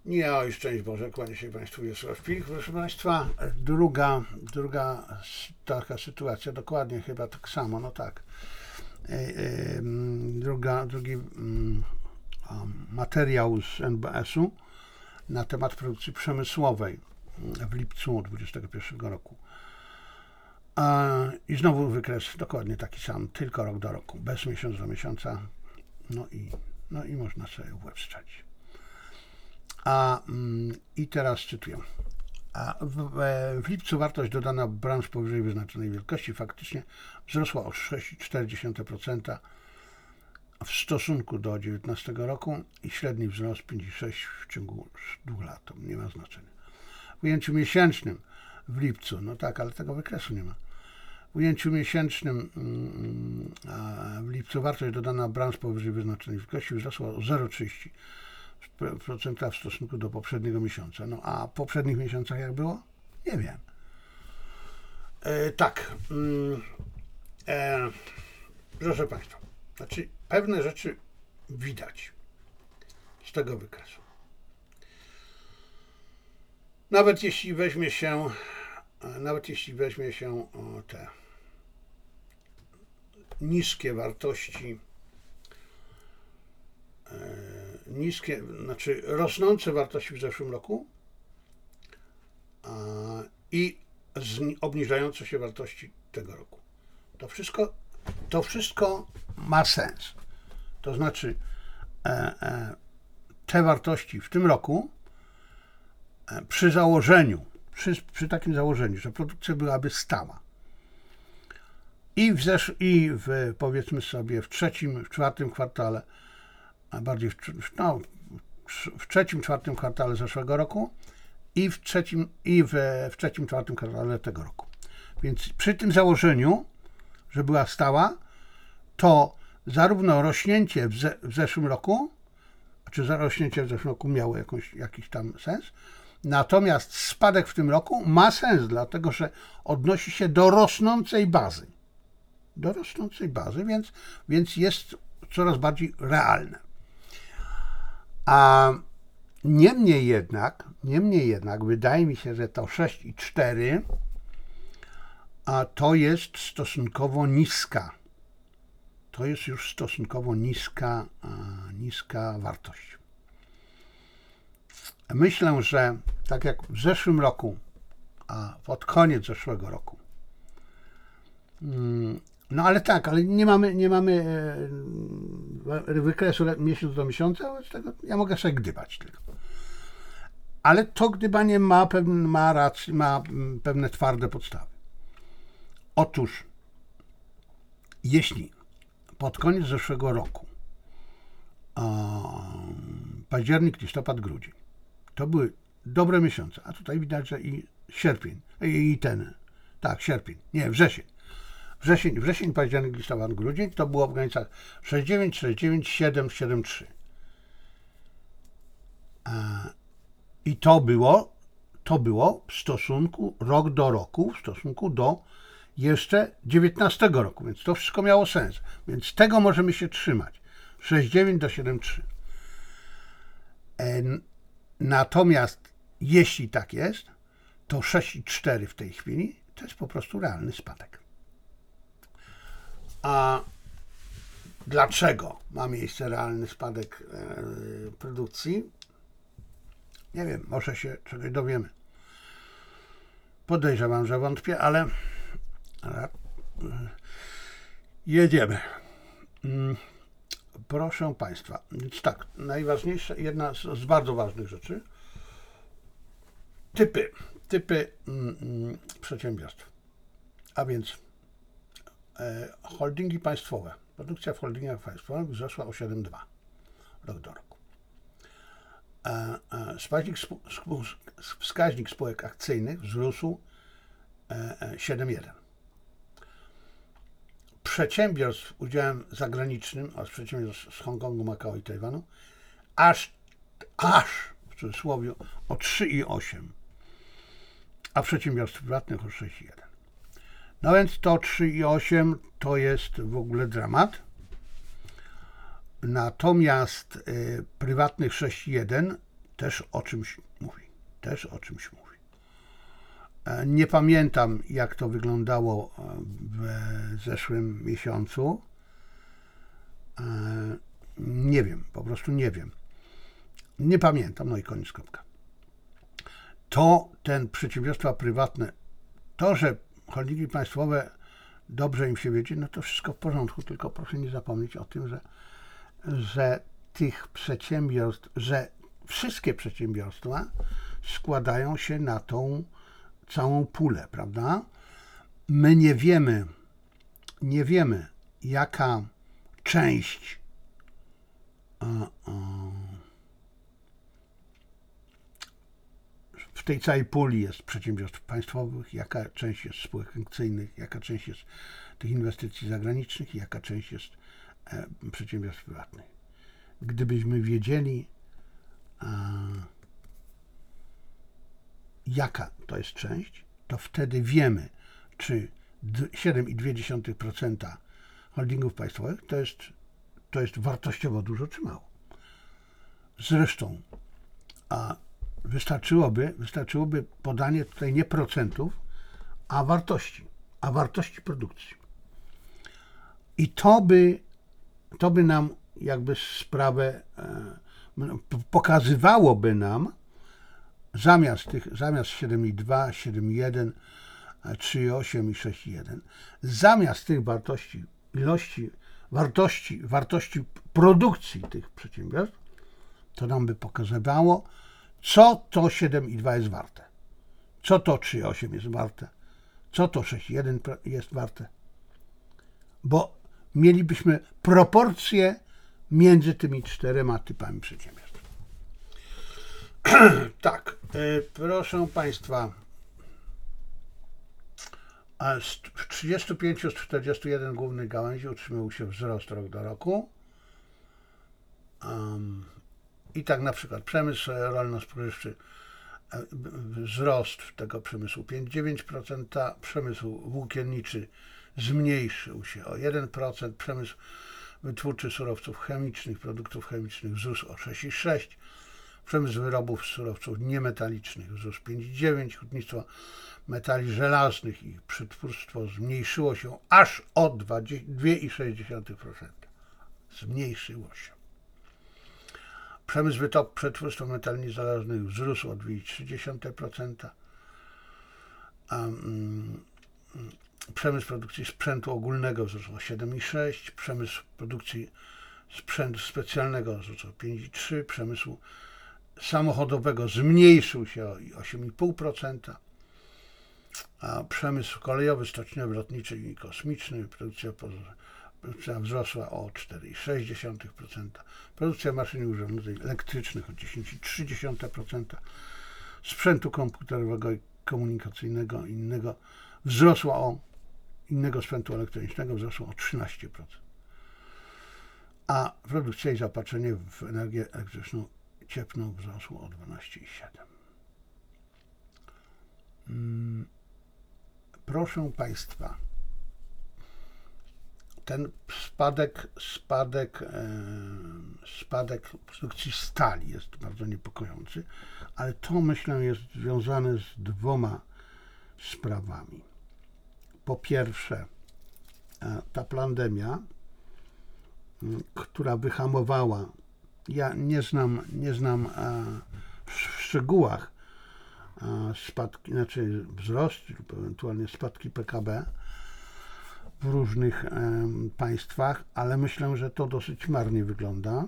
Nie, oj, szczęść Boże, kłania się Państwu Wiesław Pilch. Proszę Państwa, druga taka sytuacja, dokładnie chyba tak samo, no tak. Drugi materiał z NBS-u na temat produkcji przemysłowej w lipcu 2021 roku. I znowu wykres dokładnie taki sam, tylko rok do roku, bez miesiąc do miesiąca, no i można sobie w łeb strzelić. I teraz cytuję. W lipcu wartość dodana branż powyżej wyznaczonej wielkości faktycznie wzrosła o 6,4% w stosunku do 2019 roku i średni wzrost 5,6% w ciągu 2 lat. To nie ma znaczenia. W ujęciu miesięcznym w lipcu, no tak, ale tego wykresu nie ma. W ujęciu miesięcznym w lipcu wartość dodana branż powyżej wyznaczonej wielkości wzrosła o 0,30% w stosunku do poprzedniego miesiąca. No a w poprzednich miesiącach jak było? Nie wiem. Proszę Państwa, znaczy pewne rzeczy widać z tego wykresu. Nawet jeśli weźmie się te niskie wartości, znaczy rosnące wartości w zeszłym roku i obniżające się wartości tego roku. To wszystko ma sens. To znaczy te wartości w tym roku przy założeniu, takim założeniu, że produkcja byłaby stała powiedzmy sobie w czwartym kwartale, a bardziej w trzecim, czwartym kwartale zeszłego roku i w trzecim, czwartym kwartale tego roku. Więc przy tym założeniu, że była stała, to zarówno rośnięcie w zeszłym roku, czy rośnięcie w zeszłym roku miało jakiś tam sens, natomiast spadek w tym roku ma sens, dlatego że odnosi się do rosnącej bazy. Więc jest coraz bardziej realne. A niemniej jednak wydaje mi się, że to 6,4 to jest stosunkowo niska. To jest już stosunkowo niska wartość. Myślę, że tak jak w zeszłym roku, a pod koniec zeszłego roku, no ale nie mamy wykresu miesiąc do miesiąca, wobec tego ja mogę sobie gdybać tylko. Ale to gdybanie ma pewne twarde podstawy. Otóż, jeśli pod koniec zeszłego roku październik, listopad, grudzień to były dobre miesiące, a tutaj widać, że i sierpień, wrzesień, październik, listopad, grudzień to było w granicach 6,9, 6,9, 7, 7,3. I to było w stosunku rok do roku, w stosunku do jeszcze 19 roku, więc to wszystko miało sens. Więc tego możemy się trzymać. 6,9 do 7,3. Natomiast jeśli tak jest, to 6,4 w tej chwili to jest po prostu realny spadek. A dlaczego ma miejsce realny spadek produkcji? Nie wiem, może się czegoś dowiemy. Podejrzewam, że wątpię, ale jedziemy. Proszę Państwa, więc tak, najważniejsza, jedna z bardzo ważnych rzeczy, typy przedsiębiorstw, a więc holdingi państwowe. Produkcja w holdingach państwowych wzrosła o 7,2 rok do roku. Wskaźnik spółek akcyjnych wzrósł 7,1. Przedsiębiorstw z udziałem zagranicznym, a przedsiębiorstw z Hongkongu, Makao i Tajwanu, aż w cudzysłowie o 3,8, a przedsiębiorstw prywatnych o 6,1. No więc to 3,8 to jest w ogóle dramat. Natomiast prywatnych 6,1 też o czymś mówi. Nie pamiętam, jak to wyglądało w zeszłym miesiącu. Nie wiem, po prostu nie wiem. Nie pamiętam, no i koniec, kropka. To ten przedsiębiorstwa prywatne, to, że holdingi państwowe dobrze im się wiedzie, no to wszystko w porządku, tylko proszę nie zapomnieć o tym, że tych przedsiębiorstw, że wszystkie przedsiębiorstwa składają się na tą całą pulę, prawda? My nie wiemy, jaka część w tej całej puli jest przedsiębiorstw państwowych, jaka część jest spółek akcyjnych, jaka część jest tych inwestycji zagranicznych i jaka część jest przedsiębiorstw prywatnych. Gdybyśmy wiedzieli, jaka to jest część, to wtedy wiemy, czy 7,2% holdingów państwowych to jest wartościowo dużo czy mało. Zresztą wystarczyłoby podanie tutaj nie procentów, a wartości produkcji. I to by nam jakby sprawę pokazywałoby nam zamiast 7,2, 7,1, 3,8 i 6,1, zamiast tych wartości, wartości produkcji tych przedsiębiorstw, to nam by pokazywało, co to 7,2 jest warte, co to 3,8 jest warte, co to 6,1 jest warte, bo mielibyśmy proporcje między tymi 4 typami przedsiębiorstw. Tak, proszę Państwa, w 35 z 41 głównych gałęzi utrzymywał się wzrost rok do roku. I tak na przykład przemysł rolno-spożywczy, wzrost tego przemysłu 5,9%, przemysł włókienniczy zmniejszył się o 1%, przemysł wytwórczy surowców chemicznych, produktów chemicznych wzrósł o 6,6%, przemysł wyrobów z surowców niemetalicznych wzrósł 5,9%, hutnictwo metali żelaznych i przetwórstwo zmniejszyło się aż o 2,6%. Zmniejszyło się. Przemysł przetwórstwa metali niezależnych wzrósł o 2,3%. Przemysł produkcji sprzętu ogólnego wzrósł o 7,6%. Przemysł produkcji sprzętu specjalnego wzrósł o 5,3%. Przemysłu samochodowego zmniejszył się o 8,5%. A przemysł kolejowy, stoczniowy, lotniczy i kosmiczny, produkcja wzrosła o 4,6%, produkcja maszyn i urządzeń elektrycznych o 10,3%, sprzętu komputerowego i komunikacyjnego innego sprzętu elektronicznego wzrosło o 13%, a produkcja i zaopatrzenie w energię elektryczną cieplną wzrosło o 12,7%. Proszę Państwa, ten spadek produkcji stali jest bardzo niepokojący, ale to, myślę, jest związane z 2 sprawami. Po pierwsze, ta pandemia, która wyhamowała, ja nie znam w szczegółach spadki, znaczy wzrost lub ewentualnie spadki PKB w różnych państwach, ale myślę, że to dosyć marnie wygląda.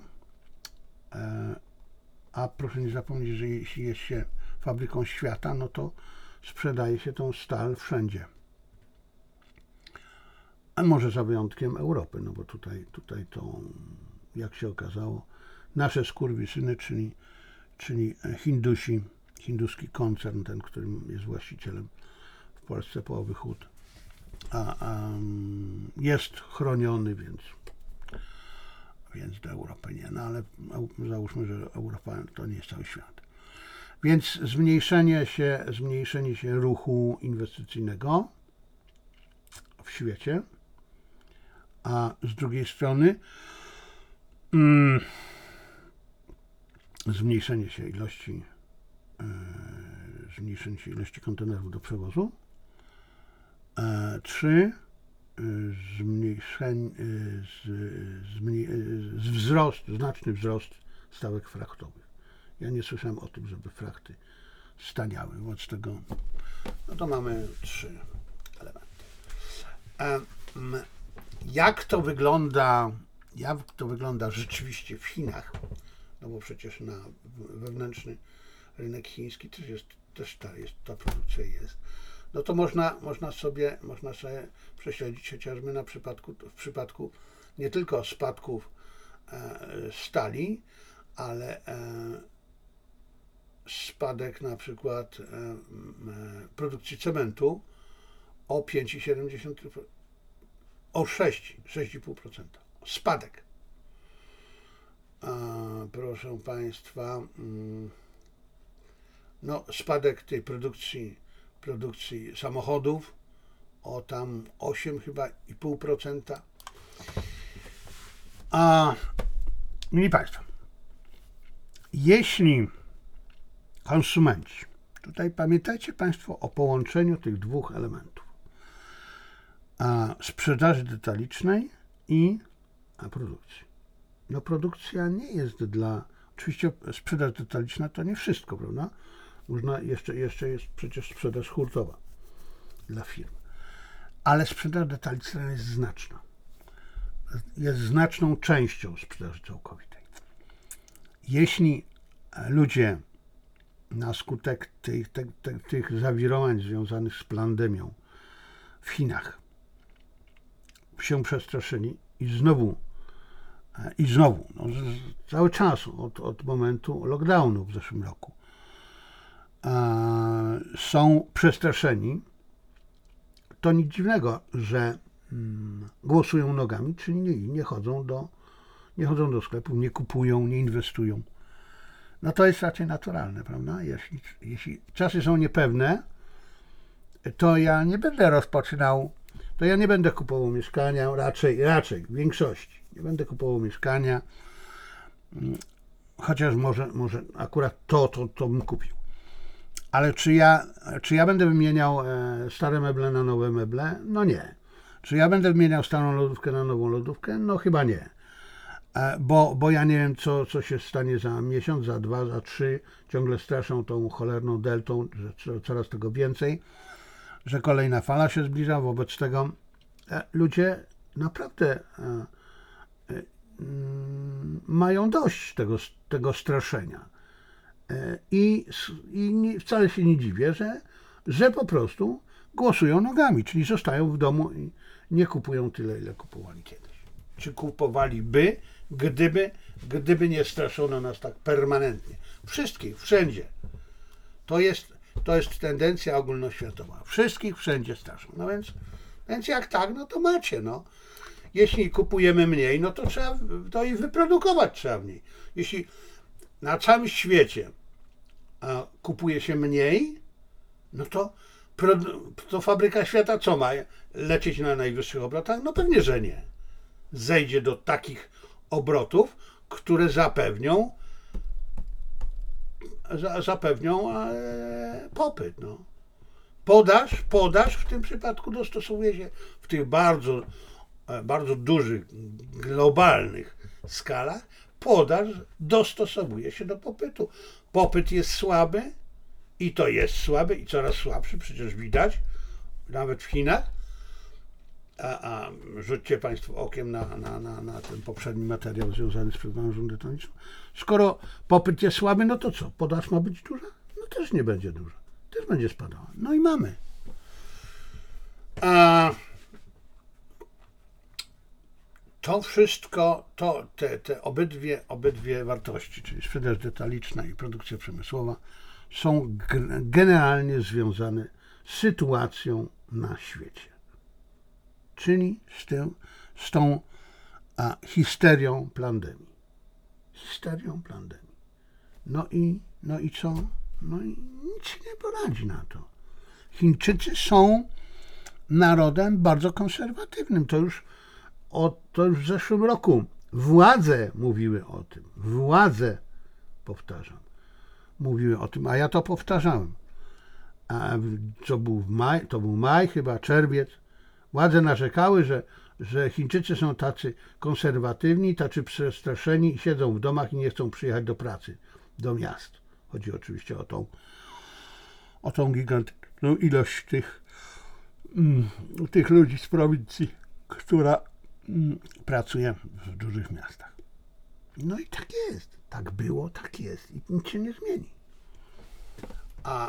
A proszę nie zapomnieć, że jeśli jest się fabryką świata, no to sprzedaje się tą stal wszędzie. A może za wyjątkiem Europy, no bo tutaj to, jak się okazało, nasze skurwysyny, czyli Hindusi, hinduski koncern, ten, którym jest właścicielem w Polsce połowy hut, jest chroniony, więc do Europy nie. No ale załóżmy, że Europa to nie jest cały świat. Więc zmniejszenie się ruchu inwestycyjnego w świecie, a z drugiej strony zmniejszenie się ilości kontenerów do przewozu. 3. Znaczny wzrost stawek frachtowych. Ja nie słyszałem o tym, żeby frachty staniały. Wobec tego, no to mamy 3 elementy. Jak to wygląda rzeczywiście w Chinach? No bo przecież na wewnętrzny rynek chiński też ta produkcja jest. No to można sobie prześledzić chociażby w przypadku nie tylko spadków stali, ale spadek na przykład produkcji cementu o 5,7%, o 6,5%. Spadek. Proszę Państwa, no spadek tej produkcji samochodów o tam 8 chyba i pół procenta. Mili Państwo, jeśli konsumenci, tutaj pamiętajcie Państwo o połączeniu tych dwóch elementów, sprzedaży detalicznej i produkcji. No produkcja nie jest oczywiście sprzedaż detaliczna to nie wszystko, prawda? Można, jeszcze jest przecież sprzedaż hurtowa dla firm. Ale sprzedaż detaliczna jest znaczna. Jest znaczną częścią sprzedaży całkowitej. Jeśli ludzie na skutek tych zawirowań związanych z pandemią w Chinach się przestraszyli i znowu, no, cały czas od momentu lockdownu w zeszłym roku są przestraszeni, to nic dziwnego, że głosują nogami, czyli nie chodzą do sklepów, nie kupują, nie inwestują. No to jest raczej naturalne, prawda? Jeśli czasy są niepewne, to ja nie będę kupował mieszkania, raczej w większości. Nie będę kupował mieszkania, chociaż może akurat to bym kupił. Ale czy ja będę wymieniał stare meble na nowe meble? No nie. Czy ja będę wymieniał starą lodówkę na nową lodówkę? No chyba nie. Bo ja nie wiem, co się stanie za miesiąc, za 2, za 3. Ciągle straszą tą cholerną deltą, że coraz tego więcej, że kolejna fala się zbliża. Wobec tego ludzie naprawdę mają dość tego straszenia. I wcale się nie dziwię, że po prostu głosują nogami, czyli zostają w domu i nie kupują tyle, ile kupowali kiedyś. Czy kupowaliby, gdyby nie straszono nas tak permanentnie? Wszystkich, wszędzie. To jest tendencja ogólnoświatowa. Wszystkich wszędzie straszą. No więc jak tak, no to macie, no. Jeśli kupujemy mniej, no to trzeba to i wyprodukować trzeba mniej. Jeśli na całym świecie kupuje się mniej, no to fabryka świata co ma? Lecieć na najwyższych obrotach? No pewnie, że nie. Zejdzie do takich obrotów, które zapewnią popyt. No. Podaż w tym przypadku dostosowuje się w tych bardzo, bardzo dużych, globalnych skalach. Podaż dostosowuje się do popytu. Popyt jest słaby i to jest słaby i coraz słabszy, przecież widać, nawet w Chinach. Rzućcie Państwo okiem na ten poprzedni materiał związany z sprzedażą detaliczną. Skoro popyt jest słaby, no to co? Podaż ma być duża? No też nie będzie duża. Też będzie spadała. No i mamy. To wszystko, te obydwie wartości, czyli sprzedaż detaliczna i produkcja przemysłowa, są generalnie związane z sytuacją na świecie. Czyli z tą histerią pandemii. No i co? No i nic się nie poradzi na to. Chińczycy są narodem bardzo konserwatywnym. To już w zeszłym roku władze mówiły o tym. Władze powtarzam. Mówiły o tym, a ja to powtarzałem. A co był maj, to był maj, chyba czerwiec. Władze narzekały, że Chińczycy są tacy konserwatywni, tacy przestraszeni i siedzą w domach i nie chcą przyjechać do pracy, do miast. Chodzi oczywiście o tą gigantyczną ilość tych ludzi z prowincji, która pracuje w dużych miastach. No i tak jest. Tak było, tak jest. I nic się nie zmieni. A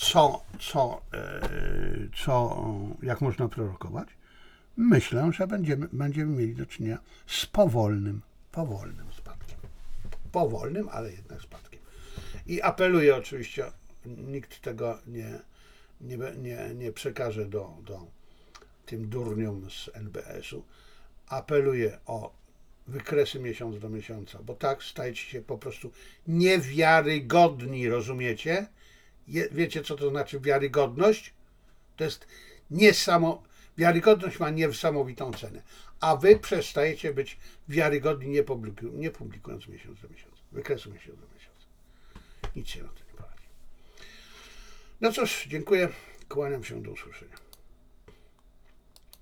jak można prorokować? Myślę, że będziemy mieli do czynienia z powolnym spadkiem. Powolnym, ale jednak spadkiem. I apeluję oczywiście, nikt tego nie przekaże do tym durniom z NBS-u. Apeluję o wykresy miesiąc do miesiąca, bo tak stajecie się po prostu niewiarygodni, rozumiecie? Wiecie, co to znaczy wiarygodność? To jest wiarygodność ma niesamowitą cenę, a wy przestajecie być wiarygodni, nie publikując miesiąc do miesiąca, wykresu miesiąc do miesiąca. Nic się na to nie poradzi. No cóż, dziękuję, kłaniam się, do usłyszenia.